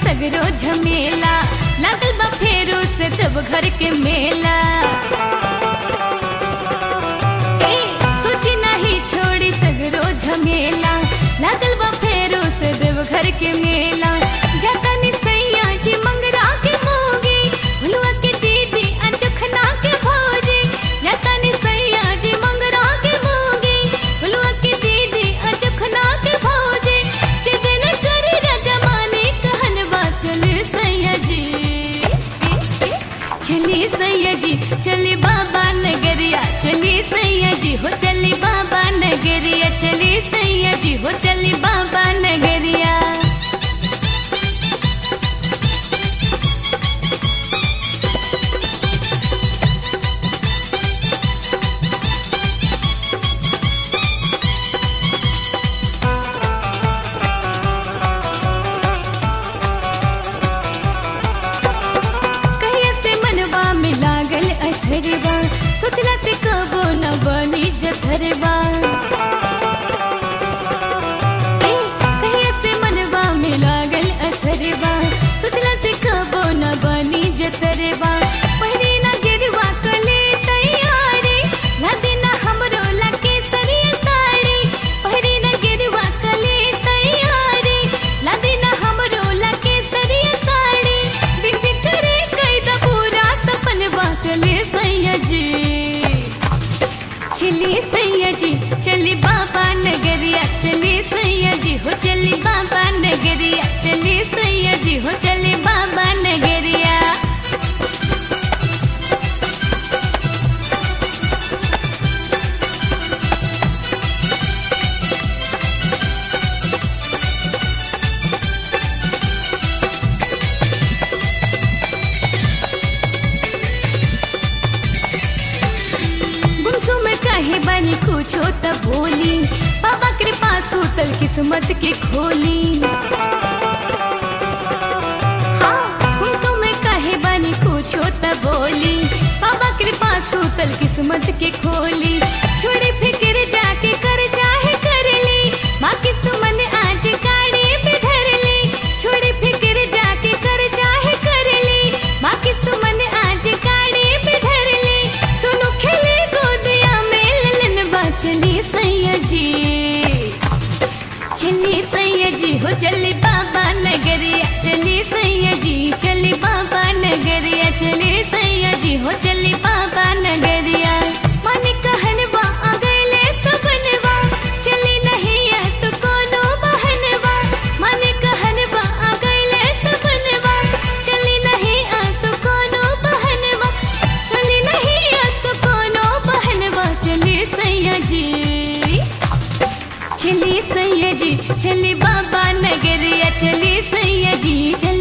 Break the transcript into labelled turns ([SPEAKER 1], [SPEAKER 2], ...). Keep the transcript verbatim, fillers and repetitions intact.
[SPEAKER 1] सगरो झमेला, लागल बा फेरू से तब घर के मेला। ए सोची नहीं छोड़ी सगरो झमेला, लागल बा फेरू से देव घर के मेला। जाता नि सैया जी मंगरा के मोगी, भुलुआ के दीदी अनचखना के भौजी। जाता नि सैया जी मंगरा के मोगी, भुलुआ के दीदी अनचखना के भौजी। जिदन करी रजमानी कहन बा चले सैया जी, चली सैया जी चली बाबा नगरिया, चली सैया जी हो चली बाबा नगरिया, चली सैया जी हो चली बाबा नगरिया। सोचला से कबो न बनी जथरबा, कहिया से मनवा में लागल असरबा। सोचला से कबो न बनी जथरबा, पहिरे ना गिरवा कले तैयारी, लादे ना हमरो लके सरिया साड़ी। पहिरे ना गिरवा कले तैयारी, लादे ना हमरो लके सरिया साड़ी। दिन दिन करे कैदा पूरा सपनवा चले सैया जी, चली सैया जी चली बाबा नगरिया, चली सैया जी हो चली बाबा नगरिया, चली सैया जी हो चली बाबा नगरिया। कहे बनी कुछो त बोली, बाबा कृपा सूतल किस्मत के खोली। हाँ कुछो में कहे बनी कुछो त बोली, बाबा कृपा सूतल किस्मत के खोली। छोड़ी फिक्र जाके कर चाहे कर ली, बाकी सुमन आज गाड़ी पे धर ली। छोड़ी फिक्र जाके कर चाहे कर ली, बाकी सुमन आज गाड़ी पे धर ली। सुनो खेले गोदिया चली सैया जी, चली सैया जी हो चली बाबा नगरिया, चली सैया जी चली बाबा नगरिया, चली सैया जी हो चली बाबा नगरिया। मन कहनवा आ गइले सपनवा, चली नहीं ऐस कोनो बहनवा। मन कहनवा आ गइले सपनवा, चली नहीं ऐस कोनो बहनवा, चली नहीं ऐस कोनो बहनवा। चली सैया जी, चली सैया जी चली बाबा नगरिया, चली सैया जी चली